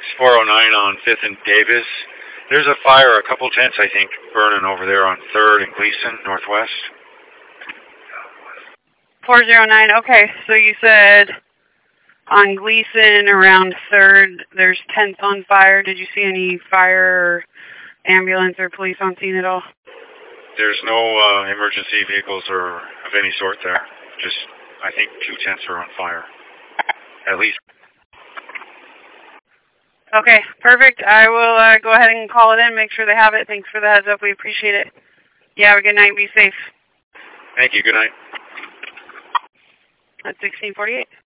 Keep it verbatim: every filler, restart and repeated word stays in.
It's four oh nine on fifth and Davis. There's a fire, a couple tents, I think, burning over there on third and Gleason, northwest. four oh nine, okay. So you said on Gleason around third, there's tents on fire. Did you see any fire or ambulance or police on scene at all? There's no uh, emergency vehicles or of any sort there. Just, I think, two tents are on fire. At least. Okay, perfect. I will uh, go ahead and call it in, make sure they have it. Thanks for the heads up. We appreciate it. You have a good night. Be safe. Thank you. Good night. That's sixteen forty-eight.